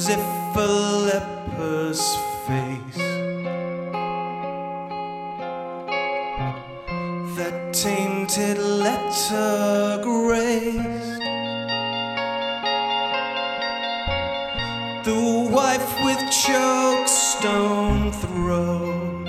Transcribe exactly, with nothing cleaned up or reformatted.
as if a leper's face that tainted letter graced the wife with choked stone throat